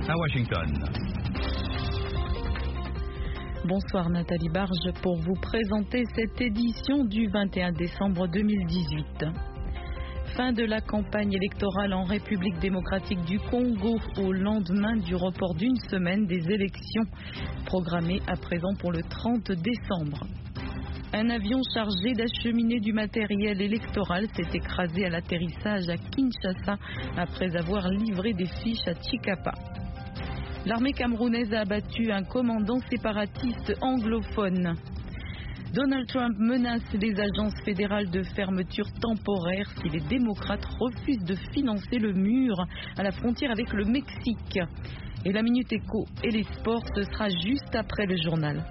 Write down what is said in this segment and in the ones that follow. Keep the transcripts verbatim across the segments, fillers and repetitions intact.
à Washington. Bonsoir Nathalie Barge pour vous présenter cette édition du vingt et un décembre deux mille dix-huit. Fin de la campagne électorale en République démocratique du Congo au lendemain du report d'une semaine des élections programmées à présent pour le trente décembre. Un avion chargé d'acheminer du matériel électoral s'est écrasé à l'atterrissage à Kinshasa après avoir livré des fiches à Tshikapa. L'armée camerounaise a abattu un commandant séparatiste anglophone. Donald Trump menace les agences fédérales de fermeture temporaire si les démocrates refusent de financer le mur à la frontière avec le Mexique. Et la Minute Éco et les sports, ce sera juste après le journal.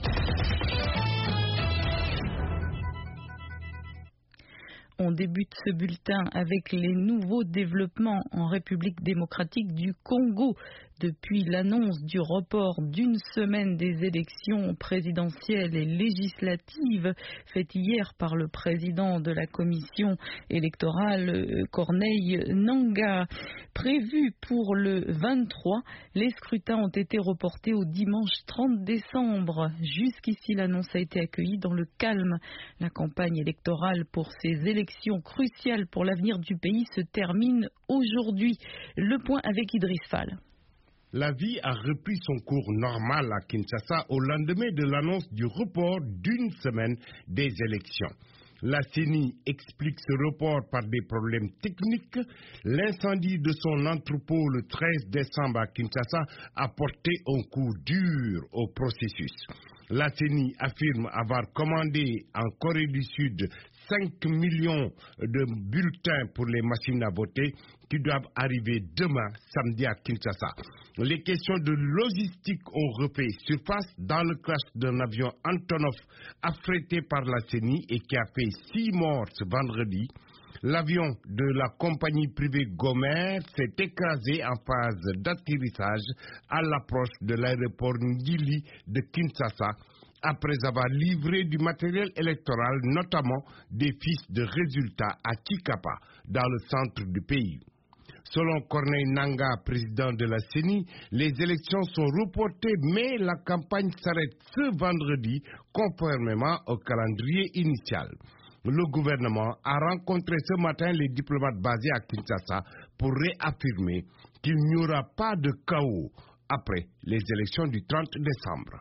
On débute ce bulletin avec les nouveaux développements en République démocratique du Congo. Depuis l'annonce du report d'une semaine des élections présidentielles et législatives faite hier par le président de la commission électorale Corneille Nangaa, prévu pour le vingt-trois, les scrutins ont été reportés au dimanche trente décembre. Jusqu'ici, l'annonce a été accueillie dans le calme. La campagne électorale pour ces élections cruciales pour l'avenir du pays se termine aujourd'hui. Le point avec Idriss Fall. La vie a repris son cours normal à Kinshasa au lendemain de l'annonce du report d'une semaine des élections. La C E N I explique ce report par des problèmes techniques. L'incendie de son entrepôt le treize décembre à Kinshasa a porté un coup dur au processus. La C E N I affirme avoir commandé en Corée du Sud cinq millions de bulletins pour les machines à voter qui doivent arriver demain, samedi à Kinshasa. Les questions de logistique ont refait surface dans le crash d'un avion Antonov affrété par la C E N I et qui a fait six morts ce vendredi. L'avion de la compagnie privée Gomer s'est écrasé en phase d'atterrissage à l'approche de l'aéroport Ndili de Kinshasa après avoir livré du matériel électoral, notamment des fiches de résultats à Tshikapa, dans le centre du pays. Selon Corneille Nangaa, président de la C E N I, les élections sont reportées, mais la campagne s'arrête ce vendredi, conformément au calendrier initial. Le gouvernement a rencontré ce matin les diplomates basés à Kinshasa pour réaffirmer qu'il n'y aura pas de chaos après les élections du trente décembre.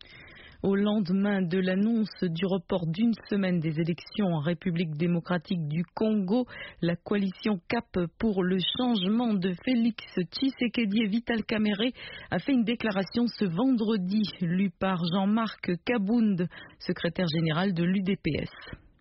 Au lendemain de l'annonce du report d'une semaine des élections en République démocratique du Congo, la coalition C A P pour le changement de Félix Tshisekedi et Vital Kamerhe a fait une déclaration ce vendredi, lue par Jean-Marc Kabound, secrétaire général de l'U D P S.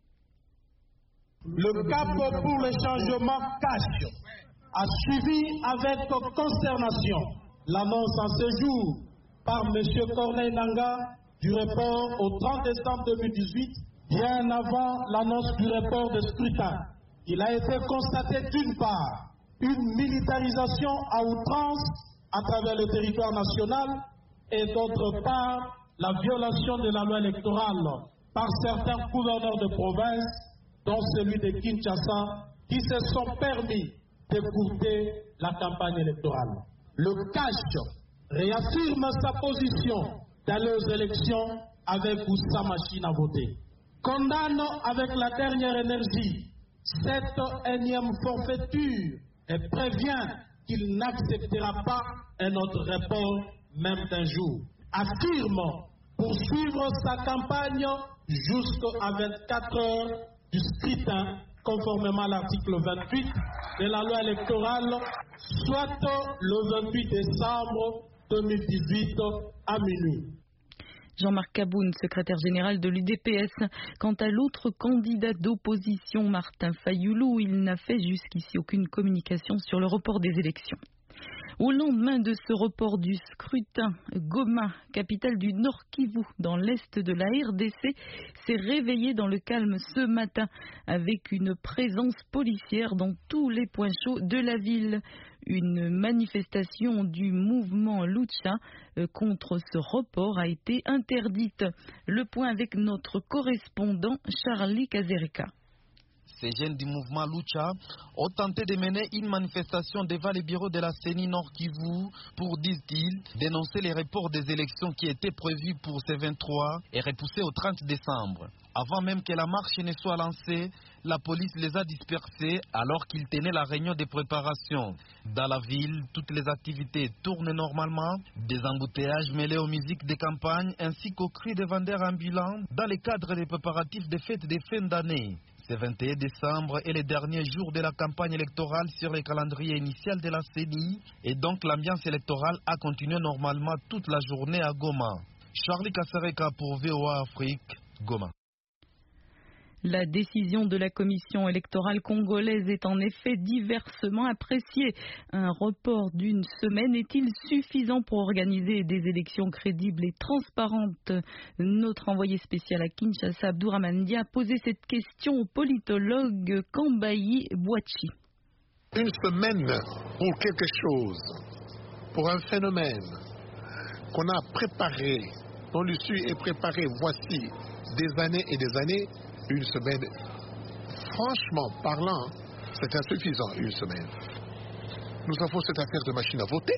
Le C A P pour le changement C A C H a suivi avec consternation l'annonce en ce jour par M. Corneille Nangaa du report au trente décembre deux mille dix-huit, bien avant l'annonce du report de scrutin. Il a été constaté d'une part une militarisation à outrance à travers le territoire national et d'autre part la violation de la loi électorale par certains gouverneurs de province, dont celui de Kinshasa, qui se sont permis d'écourter la campagne électorale. Le C A C H réaffirme sa position d'aller aux élections avec ou sans machine à voter. Condamne avec la dernière énergie cette énième forfaiture et prévient qu'il n'acceptera pas un autre report, même d'un jour. Affirme poursuivre sa campagne jusqu'à vingt-quatre heures du scrutin, conformément à l'article vingt-huit de la loi électorale, soit le vingt-huit décembre deux mille dix-huit à minuit. Jean-Marc Kaboun, secrétaire général de l'U D P S. Quant à l'autre candidat d'opposition, Martin Fayoulou, il n'a fait jusqu'ici aucune communication sur le report des élections. Au lendemain de ce report du scrutin, Goma, capitale du Nord Kivu, dans l'est de la R D C, s'est réveillée dans le calme ce matin avec une présence policière dans tous les points chauds de la ville. Une manifestation du mouvement Lucha contre ce report a été interdite. Le point avec notre correspondant Charlie Kazereka. Ces jeunes du mouvement Lucha ont tenté de mener une manifestation devant les bureaux de la C E N I Nord Kivu pour, disent-ils, dénoncer les reports des élections qui étaient prévues pour ce vingt-trois et repoussés au trente décembre. Avant même que la marche ne soit lancée, la police les a dispersés alors qu'ils tenaient la réunion de préparation. Dans la ville, toutes les activités tournent normalement, des embouteillages mêlés aux musiques de campagne ainsi qu'aux cris des vendeurs ambulants dans le cadre des préparatifs des fêtes de fin d'année. Ce vingt et un décembre est le dernier jour de la campagne électorale sur le calendrier initial de la C E N I et donc l'ambiance électorale a continué normalement toute la journée à Goma. Charlie Kassereka pour V O A Afrique, Goma. La décision de la commission électorale congolaise est en effet diversement appréciée. Un report d'une semaine est-il suffisant pour organiser des élections crédibles et transparentes? Notre envoyé spécial à Kinshasa, Abdourahmane Dia, a posé cette question au politologue Kambayi Bouachi. Une semaine pour quelque chose, pour un phénomène qu'on a préparé, dont l'issue est préparée voici des années et des années. Une semaine, franchement parlant, c'est insuffisant, une semaine. Nous avons cette affaire de machine à voter,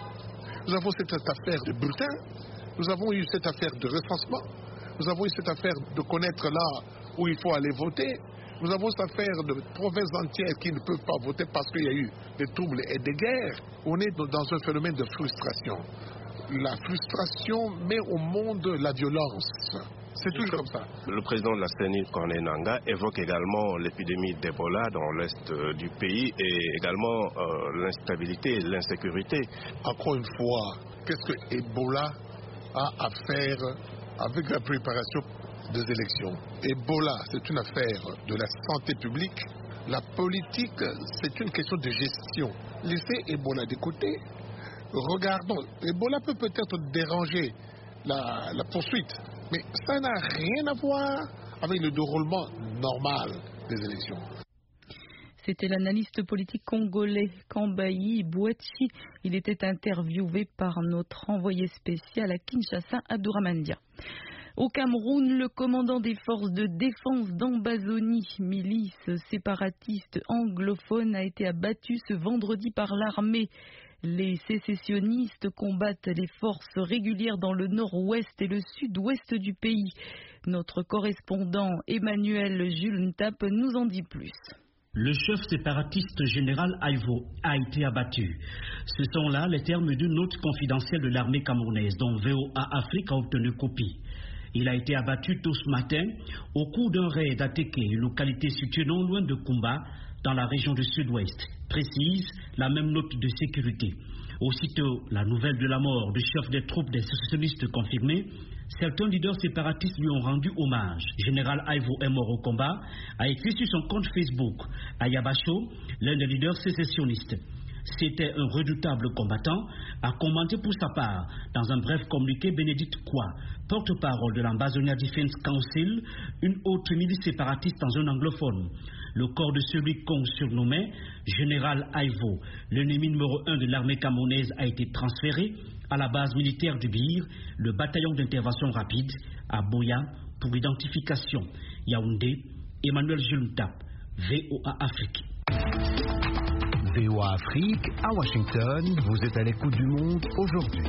nous avons cette affaire de bulletin, nous avons eu cette affaire de recensement, nous avons eu cette affaire de connaître là où il faut aller voter, nous avons cette affaire de provinces entières qui ne peuvent pas voter parce qu'il y a eu des troubles et des guerres. On est dans un phénomène de frustration. La frustration met au monde la violence. C'est toujours comme ça. Le président de la C E N I, Corneille Nangaa, évoque également l'épidémie d'Ebola dans l'est du pays et également euh, l'instabilité et l'insécurité. Encore une fois, qu'est-ce que Ebola a à faire avec la préparation des élections? Ebola, c'est une affaire de la santé publique. La politique, c'est une question de gestion. Laissez Ebola de côté. Regardons, Ebola peut peut-être déranger la, la poursuite, mais ça n'a rien à voir avec le déroulement normal des élections. C'était l'analyste politique congolais Kambayi Bouachi. Il était interviewé par notre envoyé spécial à Kinshasa, Abdourahmane Dia. Au Cameroun, le commandant des forces de défense d'Ambazonie, milice séparatiste anglophone, a été abattu ce vendredi par l'armée. Les sécessionnistes combattent les forces régulières dans le nord-ouest et le sud-ouest du pays. Notre correspondant Emmanuel Jules Ntap nous en dit plus. Le chef séparatiste général Aivo a été abattu. Ce sont là les termes d'une note confidentielle de l'armée camerounaise dont V O A Afrique a obtenu copie. Il a été abattu tôt ce matin au cours d'un raid attaqué, une localité située non loin de Kumba, dans la région du sud-ouest, précise la même note de sécurité. Aussitôt la nouvelle de la mort du chef des troupes des sécessionnistes confirmée, certains leaders séparatistes lui ont rendu hommage. Général Aivo est mort au combat, a écrit sur son compte Facebook. Ayabacho, l'un des leaders sécessionnistes, c'était un redoutable combattant, a commenté pour sa part, dans un bref communiqué, Bénédicte Kwa, porte-parole de l'Ambazonia Defense Council, une autre milice séparatiste dans un anglophone. Le corps de celui qu'on surnommait Général Aivo, l'ennemi numéro un de l'armée camerounaise, a été transféré à la base militaire du Bir, le bataillon d'intervention rapide, à Boya, pour identification. Yaoundé, Emmanuel Jultap, V O A Afrique. V O A Afrique, à Washington, vous êtes à l'écoute du monde aujourd'hui.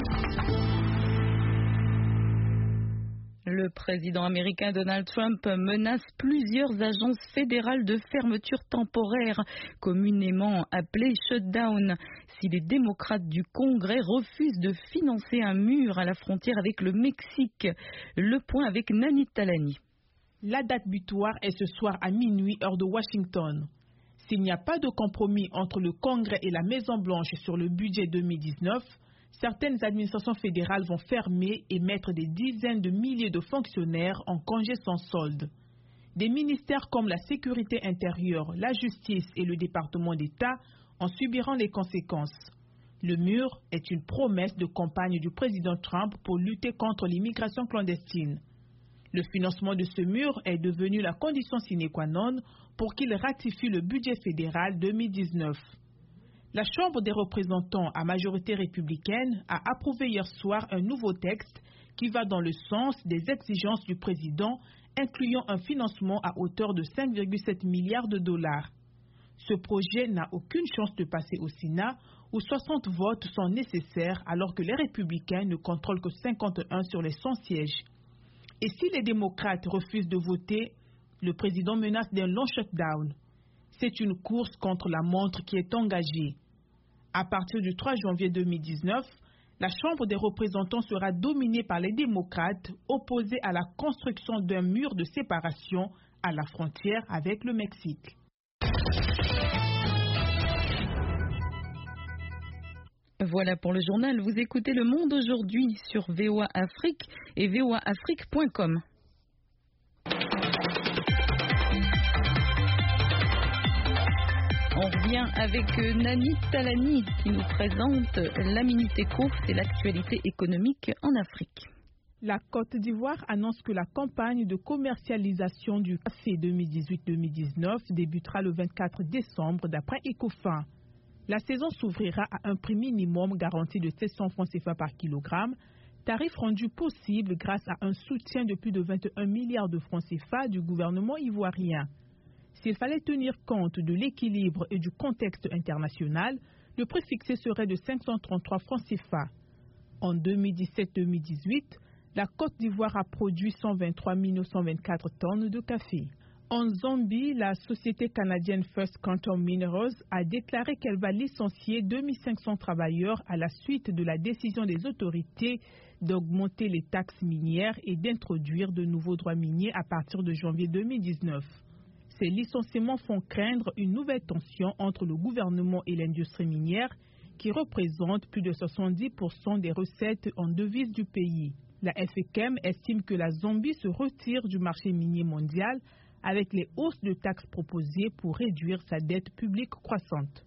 Le président américain Donald Trump menace plusieurs agences fédérales de fermeture temporaire, communément appelées shutdown, si les démocrates du Congrès refusent de financer un mur à la frontière avec le Mexique. Le point avec Nani Talani. La date butoir est ce soir à minuit, heure de Washington. S'il n'y a pas de compromis entre le Congrès et la Maison-Blanche sur le budget deux mille dix-neuf, certaines administrations fédérales vont fermer et mettre des dizaines de milliers de fonctionnaires en congé sans solde. Des ministères comme la sécurité intérieure, la justice et le département d'État en subiront les conséquences. Le mur est une promesse de campagne du président Trump pour lutter contre l'immigration clandestine. Le financement de ce mur est devenu la condition sine qua non pour qu'il ratifie le budget fédéral deux mille dix-neuf. La Chambre des représentants à majorité républicaine a approuvé hier soir un nouveau texte qui va dans le sens des exigences du président incluant un financement à hauteur de cinq virgule sept milliards de dollars. Ce projet n'a aucune chance de passer au Sénat, où soixante votes sont nécessaires alors que les républicains ne contrôlent que cinquante et un sur les cent sièges. Et si les démocrates refusent de voter, le président menace d'un long shutdown. C'est une course contre la montre qui est engagée. À partir du trois janvier deux mille dix-neuf, la Chambre des représentants sera dominée par les démocrates, opposés à la construction d'un mur de séparation à la frontière avec le Mexique. Voilà pour le journal. Vous écoutez Le Monde aujourd'hui sur V O A Afrique et V O A Afrique point com. On revient avec Nani Talani qui nous présente la Minute Éco, c'est l'actualité économique en Afrique. La Côte d'Ivoire annonce que la campagne de commercialisation du café deux mille dix-huit deux mille dix-neuf débutera le vingt-quatre décembre d'après Ecofin. La saison s'ouvrira à un prix minimum garanti de sept cents francs C F A par kilogramme, tarif rendu possible grâce à un soutien de plus de vingt et un milliards de francs C F A du gouvernement ivoirien. S'il fallait tenir compte de l'équilibre et du contexte international, le prix fixé serait de cinq cent trente-trois francs C F A. En deux mille dix-sept deux mille dix-huit, la Côte d'Ivoire a produit cent vingt-trois mille neuf cent vingt-quatre tonnes de café. En Zambie, la société canadienne First Quantum Minerals a déclaré qu'elle va licencier deux mille cinq cents travailleurs à la suite de la décision des autorités d'augmenter les taxes minières et d'introduire de nouveaux droits miniers à partir de janvier deux mille dix-neuf. Ces licenciements font craindre une nouvelle tension entre le gouvernement et l'industrie minière qui représente plus de soixante-dix pour cent des recettes en devises du pays. La F E C M estime que la Zambie se retire du marché minier mondial avec les hausses de taxes proposées pour réduire sa dette publique croissante.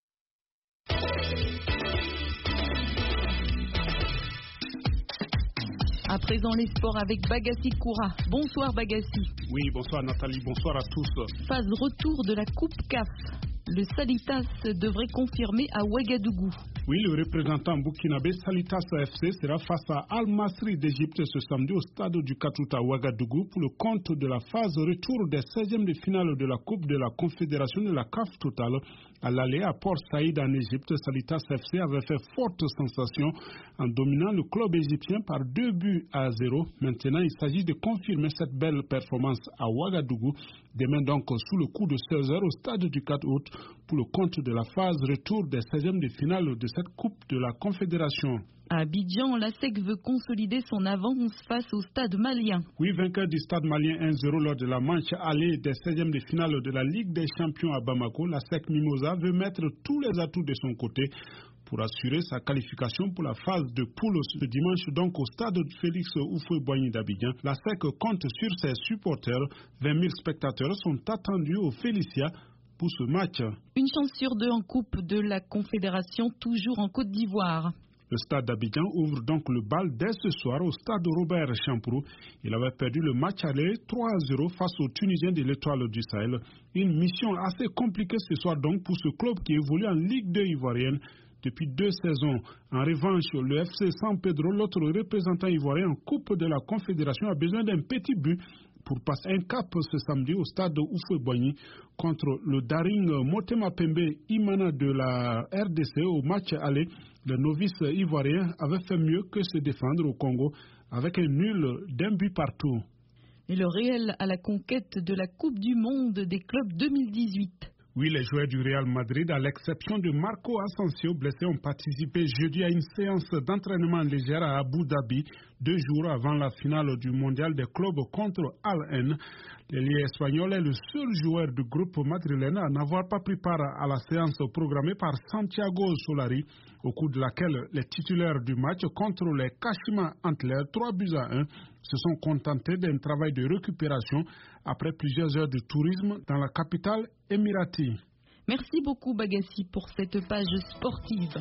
À présent, les sports avec Bagassi Koura. Bonsoir Bagassi. Oui, bonsoir Nathalie, bonsoir à tous. Phase retour de la Coupe C A F. Le Salitas devrait confirmer à Ouagadougou. Oui, le représentant burkinabé Salitas F C sera face à Al Masry d'Égypte ce samedi au stade du quatre août à Ouagadougou pour le compte de la phase retour des seizièmes de finale de la Coupe de la Confédération de la C A F Total. À l'aller à Port Saïd en Égypte, Salitas F C avait fait forte sensation en dominant le club égyptien par deux buts à zéro. Maintenant, il s'agit de confirmer cette belle performance à Ouagadougou. Demain donc sous le coup de seize heures au stade du quatre août pour le compte de la phase retour des seizièmes de finale de cette Coupe de la Confédération. À Abidjan, la S E C veut consolider son avance face au stade malien. Oui, vainqueur du stade malien un zéro lors de la manche aller des seizièmes de finale de la Ligue des champions à Bamako, la S E C Mimosa veut mettre tous les atouts de son côté pour assurer sa qualification pour la phase de poule ce dimanche donc au stade Félix Houphouët-Boigny d'Abidjan. La S E C compte sur ses supporters. vingt mille spectateurs sont attendus au Félicia pour ce match. Une chance sur deux en Coupe de la Confédération, toujours en Côte d'Ivoire. Le stade d'Abidjan ouvre donc le bal dès ce soir au stade Robert Champrou. Il avait perdu le match aller trois à zéro face aux Tunisiens de l'Étoile du Sahel. Une mission assez compliquée ce soir donc pour ce club qui évolue en Ligue deux ivoirienne depuis deux saisons. En revanche, le F C San Pedro, l'autre représentant ivoirien en Coupe de la Confédération, a besoin d'un petit but pour passer un cap ce samedi au stade Houphouët-Boigny contre le Daring Motema Pembe Imana de la R D C. Au match aller, le novice ivoirien avait fait mieux que se défendre au Congo avec un nul d'un but partout. Et le Real à la conquête de la Coupe du Monde des clubs deux mille dix-huit. Oui, les joueurs du Real Madrid, à l'exception de Marco Asensio, blessé, ont participé jeudi à une séance d'entraînement légère à Abu Dhabi, deux jours avant la finale du mondial des clubs contre Al-Ain. L'ailier espagnol est le seul joueur du groupe madrilène à n'avoir pas pris part à la séance programmée par Santiago Solari, au cours de laquelle les titulaires du match contre les Kashima Antlers, trois buts à un, se sont contentés d'un travail de récupération après plusieurs heures de tourisme dans la capitale émiratie. Merci beaucoup Bagassi pour cette page sportive.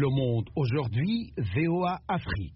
Le Monde aujourd'hui, V O A Afrique.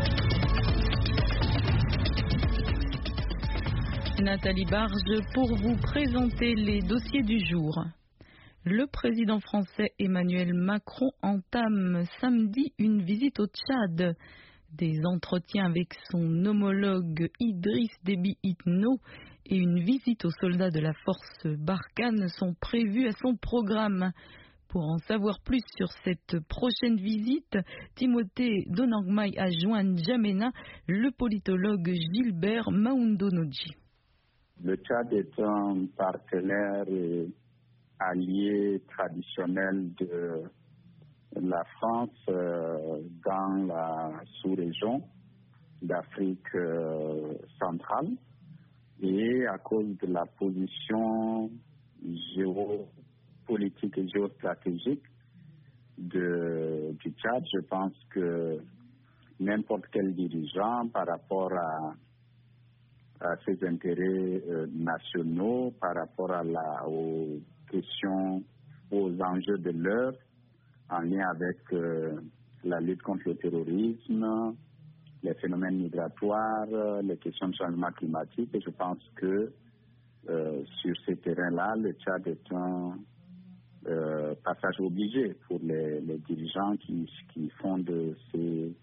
Nathalie Barge pour vous présenter les dossiers du jour. Le président français Emmanuel Macron entame samedi une visite au Tchad. Des entretiens avec son homologue Idriss Déby Itno et une visite aux soldats de la force Barkhane sont prévus à son programme. Pour en savoir plus sur cette prochaine visite, Timothée Donangmai a joint N'Djamena le politologue Gilbert Maoundonoji. Le Tchad est un partenaire et allié traditionnel de la France euh, dans la sous-région d'Afrique euh, centrale et à cause de la position géopolitique et géostratégique de, du Tchad, je pense que n'importe quel dirigeant par rapport à à ses intérêts euh, nationaux, par rapport à la, aux questions, aux enjeux de l'heure, en lien avec euh, la lutte contre le terrorisme, les phénomènes migratoires, les questions de changement climatique. Et je pense que euh, sur ces terrains-là, le Tchad est un euh, passage obligé pour les, les dirigeants qui, qui font de ces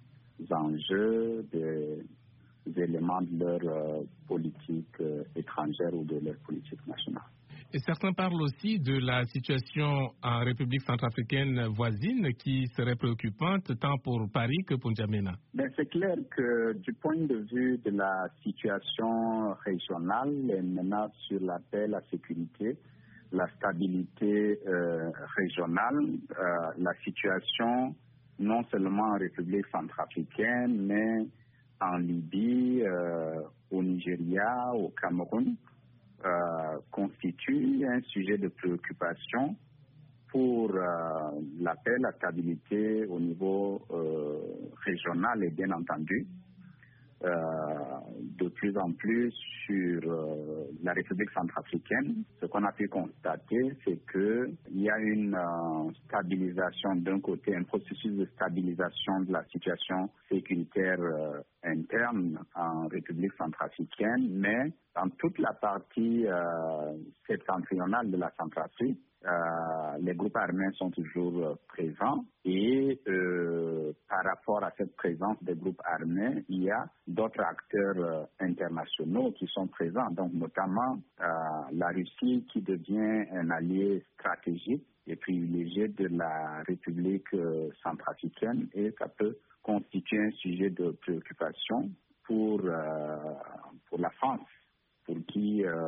enjeux des éléments de leur euh, politique euh, étrangère ou de leur politique nationale. Et certains parlent aussi de la situation en République centrafricaine voisine qui serait préoccupante tant pour Paris que pour N'Djamena. Ben, c'est clair que du point de vue de la situation régionale, les menaces sur la paix, la sécurité, la stabilité euh, régionale, euh, la situation non seulement en République centrafricaine, mais en Libye, euh, au Nigeria, au Cameroun, euh, constitue un sujet de préoccupation pour euh, la paix, la stabilité au niveau euh, régional et bien entendu, euh, de plus en plus sur euh, la République centrafricaine. Ce qu'on a pu constater, c'est qu'il y a une euh, stabilisation d'un côté, un processus de stabilisation de la situation sécuritaire euh, interne en République centrafricaine, mais dans toute la partie euh, septentrionale de la Centrafrique, euh, les groupes armés sont toujours euh, présents et euh, par rapport à cette présence des groupes armés, il y a d'autres acteurs euh, internationaux qui sont présents, donc notamment euh, la Russie qui devient un allié stratégique et privilégié de la République euh, centrafricaine et ça peut constituer un sujet de préoccupation pour, euh, pour la France, pour qui euh,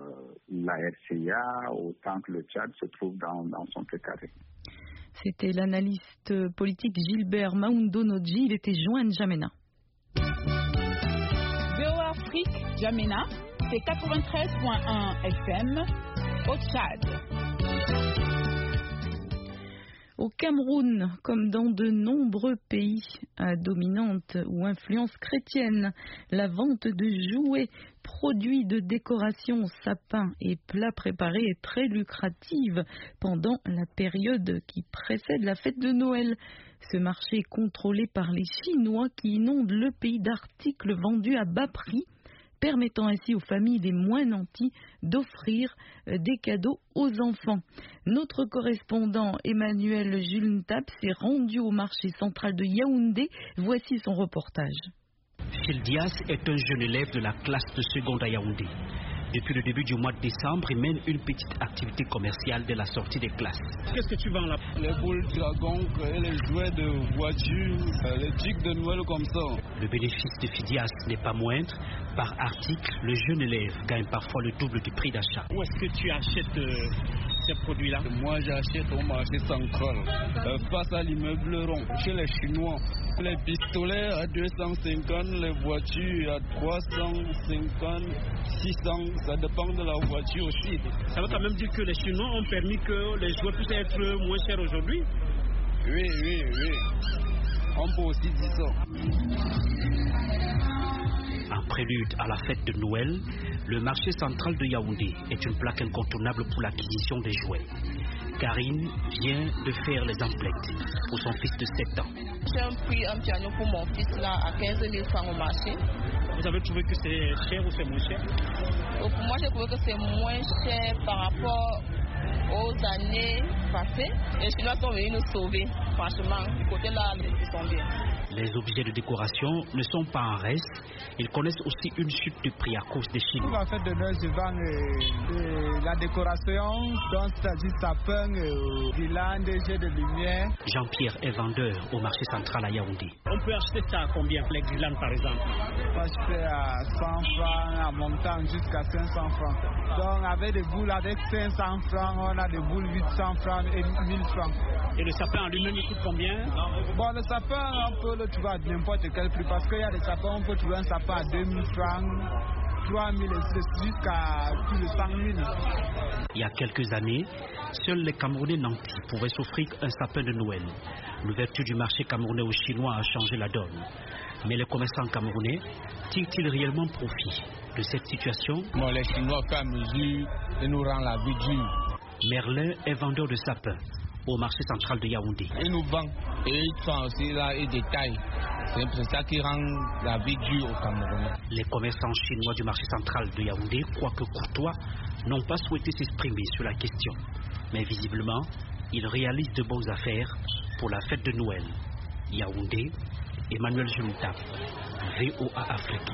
la R C A, autant que le Tchad, se trouve dans, dans son précaré. C'était l'analyste politique Gilbert Maoundonoji, il était joint à N'Djamena. V O A Afrique, N'Djamena, c'est quatre-vingt-treize virgule un F M au Tchad. Au Cameroun, comme dans de nombreux pays à dominante ou influence chrétienne, la vente de jouets, produits de décoration, sapins et plats préparés est très lucrative pendant la période qui précède la fête de Noël. Ce marché est contrôlé par les Chinois qui inondent le pays d'articles vendus à bas prix, permettant ainsi aux familles les moins nantis d'offrir des cadeaux aux enfants. Notre correspondant Emmanuel Julntap s'est rendu au marché central de Yaoundé. Voici son reportage. Phil Diaz est un jeune élève de la classe de seconde à Yaoundé. Depuis le début du mois de décembre, il mène une petite activité commerciale dès la sortie des classes. Qu'est-ce que tu vends là? Les boules dragons et les jouets de voitures, les trucs de Noël comme ça. Le bénéfice de Phidias n'est pas moindre. Par article, le jeune élève gagne parfois le double du prix d'achat. Où est-ce que tu achètes euh, ces produits-là? Moi, j'achète au marché central, euh, face à l'immeuble rond, chez les Chinois. Les pistolets à deux cent cinquante, les voitures à trois cent cinquante, six cents, ça dépend de la voiture aussi. Ça veut quand même dire que les Chinois ont permis que les jouets puissent être moins chers aujourd'hui? Oui, oui, oui. On peut aussi dire ça. En prélude à la fête de Noël, le marché central de Yaoundé est une plaque incontournable pour l'acquisition des jouets. Karine vient de faire les emplettes pour son fils de sept ans. J'ai pris un piano pour mon fils là à quinze mille francs au marché. Vous avez trouvé que c'est cher ou c'est moins cher? Donc, pour moi, j'ai trouvé que c'est moins cher par rapport aux années passées. Les Chinois sont venus nous sauver. Franchement, du côté là, ils sont bien. Les objets de décoration ne sont pas en reste. Ils connaissent aussi une chute de prix à cause des Chinois. Pour la fête de Noël, je vends euh, euh, la décoration, donc c'est-à-dire sapin, euh, guirlandes, jets de lumière. Jean-Pierre est vendeur au marché central à Yaoundé. On peut acheter ça à combien, les guirlandes par exemple? On peut acheter à cent francs, à montant jusqu'à cinq cents francs. Donc avec des boules avec cinq cents francs, on a des boules huit cents francs et mille francs. Et le sapin en lui-même, il coûte combien? Bon, le sapin, on peut le trouver à n'importe quel prix parce qu'il y a des sapins, on peut trouver un sapin à deux mille francs, trois mille jusqu'à plus de cent mille. Il y a quelques années, seuls les Camerounais nantis pouvaient s'offrir un sapin de Noël. L'ouverture du marché camerounais aux Chinois a changé la donne. Mais les commerçants camerounais tirent-ils réellement profit de cette situation? Bon, les Chinois, à mesure, ils nous rendent la vie dure. Merlin est vendeur de sapins au marché central de Yaoundé. Ils nous vendent et ils font aussi là, ils détaillent. C'est ça qui rend la vie dure au Cameroun. Les commerçants chinois du marché central de Yaoundé, quoique courtois, n'ont pas souhaité s'exprimer sur la question. Mais visiblement, ils réalisent de bonnes affaires pour la fête de Noël. Yaoundé, Emmanuel Jumita, V O A Afrique.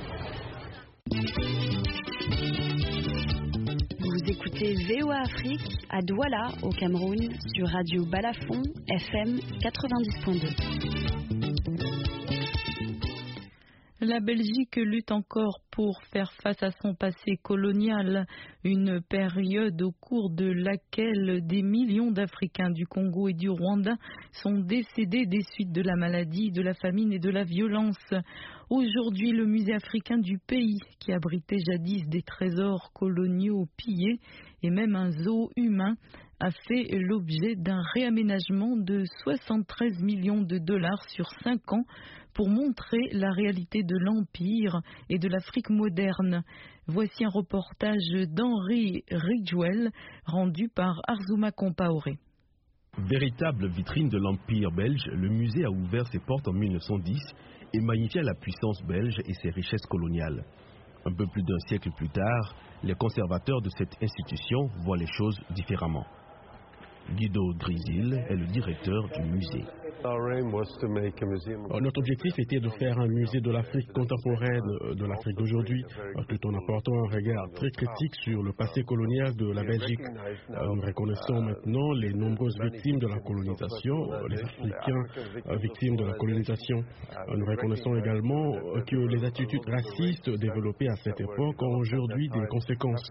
Vous écoutez V O A Afrique à Douala, au Cameroun, sur Radio Balafon, F M quatre-vingt-dix point deux. La Belgique lutte encore pour faire face à son passé colonial, une période au cours de laquelle des millions d'Africains du Congo et du Rwanda sont décédés des suites de la maladie, de la famine et de la violence. Aujourd'hui, le musée africain du pays, qui abritait jadis des trésors coloniaux pillés et même un zoo humain, a fait l'objet d'un réaménagement de soixante-treize millions de dollars sur cinq ans pour montrer la réalité de l'Empire et de l'Afrique moderne. Voici un reportage d'Henri Ridgewell rendu par Arzuma Compaoré. Véritable vitrine de l'Empire belge, le musée a ouvert ses portes en mille neuf cent dix et magnifia la puissance belge et ses richesses coloniales. Un peu plus d'un siècle plus tard, les conservateurs de cette institution voient les choses différemment. Guido Grisil est le directeur du musée. Notre objectif était de faire un musée de l'Afrique contemporaine, de l'Afrique d'aujourd'hui, tout en apportant un regard très critique sur le passé colonial de la Belgique. Nous reconnaissons maintenant les nombreuses victimes de la colonisation, les Africains victimes de la colonisation. Nous reconnaissons également que les attitudes racistes développées à cette époque ont aujourd'hui des conséquences.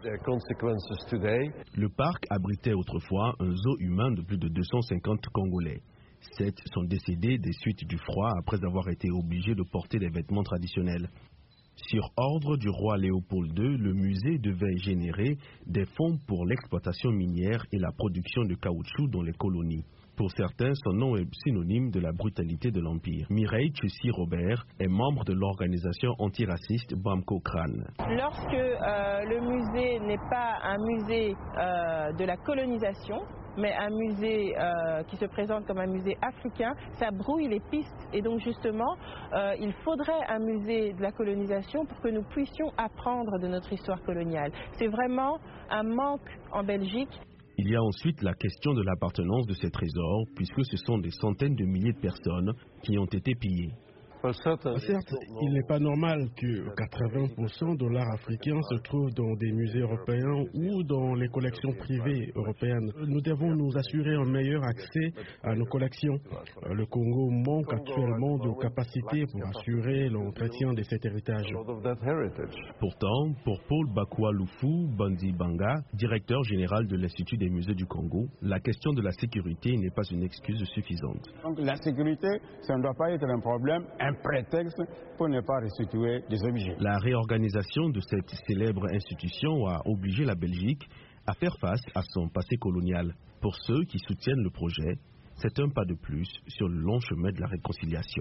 Le parc abritait autrefois un zoo humain de plus de deux cent cinquante Congolais. Sept sont décédés des suites du froid après avoir été obligés de porter des vêtements traditionnels. Sur ordre du roi Léopold deux, le musée devait générer des fonds pour l'exploitation minière et la production de caoutchouc dans les colonies. Pour certains, son nom est synonyme de la brutalité de l'Empire. Mireille Tchussi-Robert est membre de l'organisation antiraciste Bamko Kran. Lorsque euh, le musée n'est pas un musée euh, de la colonisation, mais un musée euh, qui se présente comme un musée africain, ça brouille les pistes. Et donc justement, euh, il faudrait un musée de la colonisation pour que nous puissions apprendre de notre histoire coloniale. C'est vraiment un manque en Belgique. Il y a ensuite la question de l'appartenance de ces trésors, puisque ce sont des centaines de milliers de personnes qui ont été pillées. Certes, il n'est pas normal que quatre-vingts pour cent de l'art africain se trouve dans des musées européens ou dans les collections privées européennes. Nous devons nous assurer un meilleur accès à nos collections. Le Congo manque actuellement de capacités pour assurer l'entretien de cet héritage. Pourtant, pour Paul Bakwa-Lufu Bandi Banga, directeur général de l'Institut des musées du Congo, la question de la sécurité n'est pas une excuse suffisante. Donc la sécurité, ça ne doit pas être un problème, un prétexte pour ne pas restituer des objets. La réorganisation de cette célèbre institution a obligé la Belgique à faire face à son passé colonial. Pour ceux qui soutiennent le projet, c'est un pas de plus sur le long chemin de la réconciliation.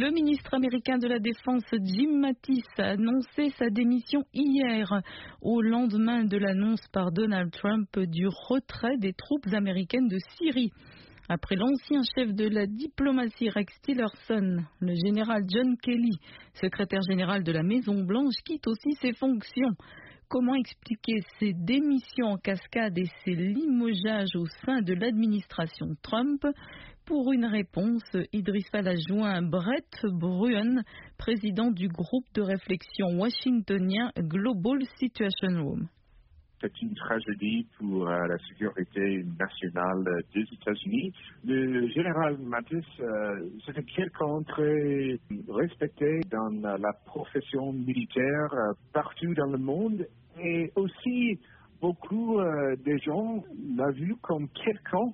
Le ministre américain de la Défense Jim Mattis a annoncé sa démission hier, au lendemain de l'annonce par Donald Trump du retrait des troupes américaines de Syrie. Après l'ancien chef de la diplomatie Rex Tillerson, le général John Kelly, secrétaire général de la Maison-Blanche, quitte aussi ses fonctions. Comment expliquer ces démissions en cascade et ces limogeages au sein de l'administration Trump? Pour une réponse, Idrissa a joint Brett Bruen, président du groupe de réflexion washingtonien Global Situation Room. C'est une tragédie pour euh, la sécurité nationale des États-Unis. Le général Mattis, euh, c'était quelqu'un très respecté dans euh, la profession militaire euh, partout dans le monde. Et aussi, beaucoup euh, de gens l'ont vu comme quelqu'un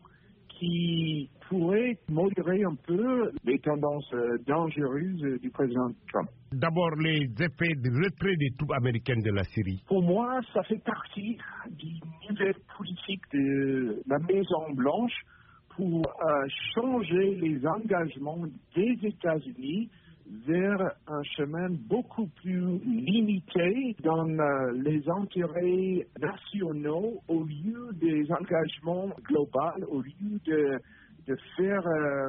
qui pourrait modérer un peu les tendances euh, dangereuses du président Trump. D'abord, les effets du retrait des troupes américaines de la Syrie. Pour moi, ça fait partie du nouvelle politique de la Maison-Blanche pour euh, changer les engagements des États-Unis vers un chemin beaucoup plus limité dans euh, les intérêts nationaux au lieu des engagements globaux, au lieu de, de faire euh,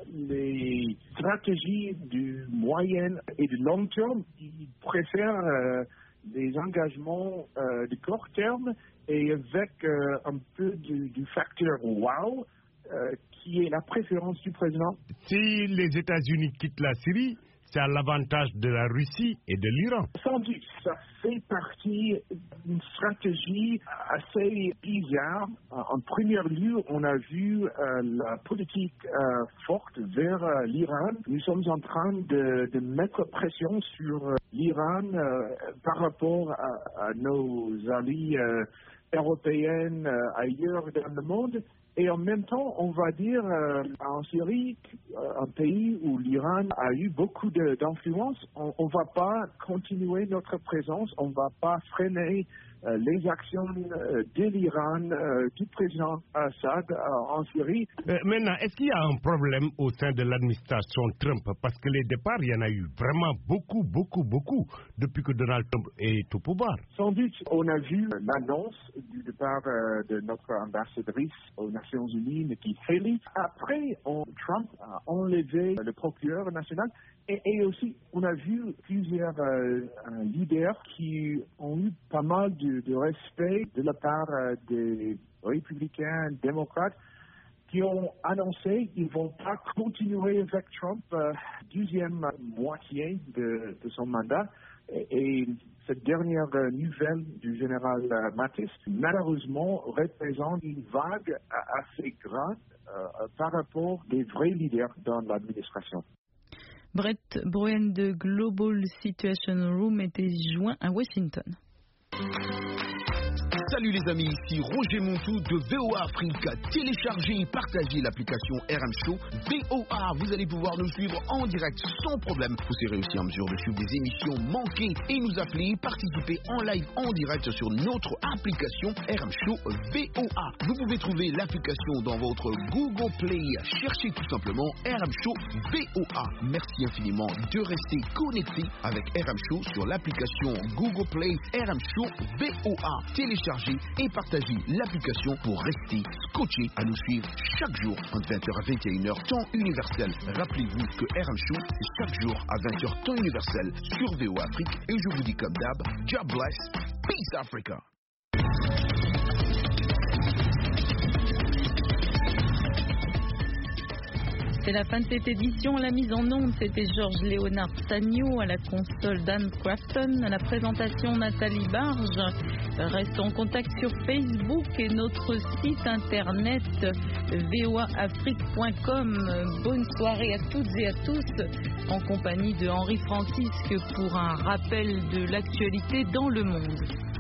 les stratégies du moyen et du long terme. Ils préfèrent euh, les engagements euh, de court terme et avec euh, un peu du, du facteur wow euh, qui est la préférence du président. Si les États-Unis quittent la Syrie, c'est à l'avantage de la Russie et de l'Iran. Sans doute, ça fait partie d'une stratégie assez bizarre. En premier lieu, on a vu euh, la politique euh, forte vers euh, l'Iran. Nous sommes en train de, de mettre pression sur euh, l'Iran euh, par rapport à, à nos alliés euh, européens euh, ailleurs dans le monde. Et en même temps, on va dire euh, en Syrie, un pays où l'Iran a eu beaucoup d'influence, on ne va pas continuer notre présence, on ne va pas freiner euh, les actions euh, de l'Iran, euh, du président Assad euh, en Syrie. Euh, maintenant, est-ce qu'il y a un problème au sein de l'administration Trump? Parce que les départs, il y en a eu vraiment beaucoup, beaucoup, beaucoup depuis que Donald Trump est au pouvoir. Sans doute, on a vu l'annonce du départ euh, de notre ambassadrice aux Nations Unies, Nikki Haley. Après, on, Trump a enlevé le procureur national et, et aussi on a vu plusieurs euh, leaders qui ont eu pas mal de, de respect de la part euh, des républicains, démocrates, qui ont annoncé qu'ils ne vont pas continuer avec Trump euh, deuxième moitié de, de son mandat. Et, et cette dernière nouvelle du général Mattis, malheureusement, représente une vague assez grande euh, par rapport des vrais leaders dans l'administration. Brett Bruen de Global Situation Room était joint à Washington. Salut les amis, ici Roger Montou de V O A Afrique. Téléchargez et partagez l'application R M Show V O A. Vous allez pouvoir nous suivre en direct sans problème. Vous serez aussi en mesure de suivre des émissions manquées et nous appeler, participer en live en direct sur notre application R M Show V O A. Vous pouvez trouver l'application dans votre Google Play. Cherchez tout simplement R M Show V O A. Merci infiniment de rester connecté avec R M Show sur l'application Google Play R M Show V O A. Téléchargez et partagez l'application pour rester scotché à nous suivre chaque jour entre vingt heures à vingt et une heures temps universel. Rappelez-vous que R M Show est chaque jour à vingt heures temps universel sur V O A Afrique et je vous dis comme d'hab, God bless, Peace Africa. C'est la fin de cette édition. La mise en onde, c'était Georges Léonard Sagno, à la console Dan Crafton, à la présentation Nathalie Barge. Restons en contact sur Facebook et notre site internet v o a afrique point com. Bonne soirée à toutes et à tous, en compagnie de Henri Francisque pour un rappel de l'actualité dans le monde.